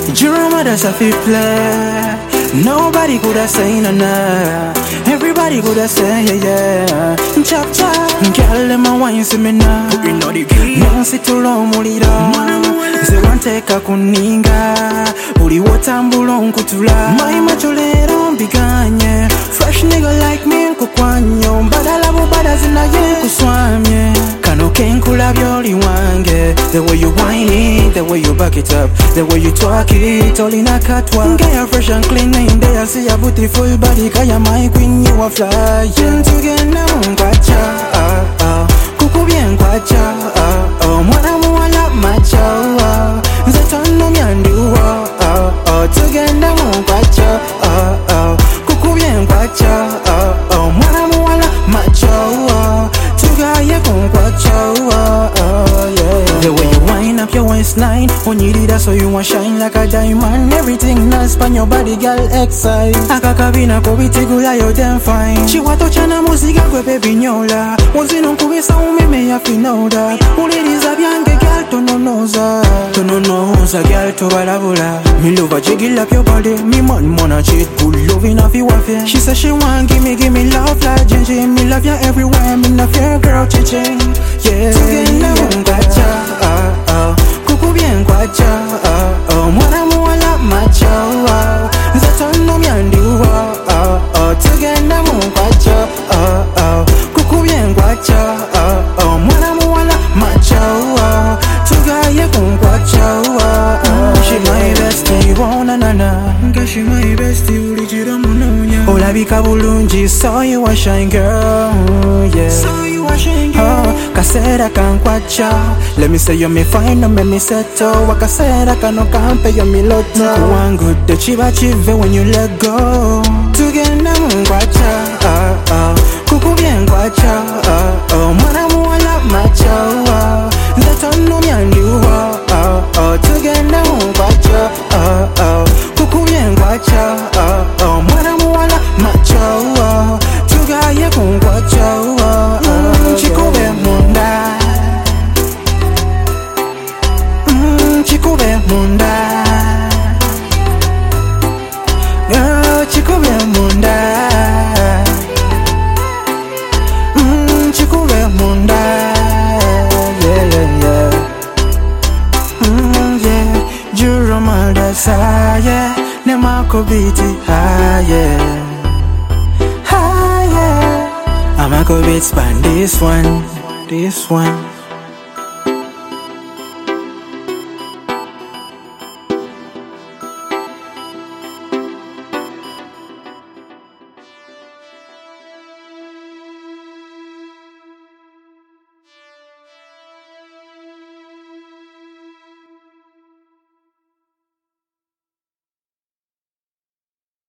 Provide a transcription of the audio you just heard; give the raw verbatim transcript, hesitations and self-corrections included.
Jerome does a fit play. Nobody could have say no no. Everybody could have say yeah yeah. Chop chop. Girl them a wine see me now. Putting all the key. Nancy to long mulida. Ze one take a kuninga. Uli watambulon kutula. My machulero biganye. Fresh nigga like me kukwanyo. Badala bada zina ye kuswamye. Kano kenkula byoli wange. The way you whine it, the way you back it up, the way you talk it, all in a catwalk. Get fresh and clean in there, see a beautiful body. Kaya my queen, you a fly. Together mungwacha, ah ah. Kuku bien kwacha, ah ah. Mwana muala macha, ah. Zetono miandu, ah ah. Together mungwacha, ah ah. Kuku bien kwacha, ah ah. Mwana muala macha, ah. Together mungwacha, ah ah. Yeah. The way you wind up your waistline, when you did that, so you want shine like a diamond. Everything nice on your body, girl, excite. Akakabina kubiti gula yo damn fine. Chiwato chana muzika kwe baby nyola. Wazino kubisa umeme ya finoda. Uliriza byange girl tononoza. Tononoza girl to balabula. Me love a jiggle up your body. Me man mona cheat, good loving off you waffle. She said she want gimme gimme love like Gingy. Me love ya everywhere, me love your girl chiching. Yeah. Together mungwacha, ah ah. Kuku bien kwacha, ah ah. Mwana muala macha, ah. Zetono miandu, ah ah. Together mungwacha, ah ah. Kuku bien kwacha, ah ah. Mwana muala macha, ah. Together mungwacha, ah ah. She my bestie, wona na na. Nga she my bestie, ulijira munonya. Olabika bulungi, so you a shine girl, yeah. So you a shine girl. Oh, kasera kankwacha. Let me say you me fine, no me me settle. Wakasera kano kampe you me loto. One good the chiva chive when you let go. Together mungwacha, ah ah. Kuku bien kwacha, ah ah. Mwana muala macha, ah. Zetono miandu, ah ah. Together mungwacha, ah ah. Kuku bien kwacha, ah ah. Mwana muala macha, ah. Together mungwacha, ah ah. Chikube munda. Chikube munda, girl, chikube munda, mm, chikube munda, yeah, yeah, yeah, mm, yeah. Jerome dasa, yeah, nema kobiti, ah, yeah, ah, yeah. I'ma go beat span this one, this one.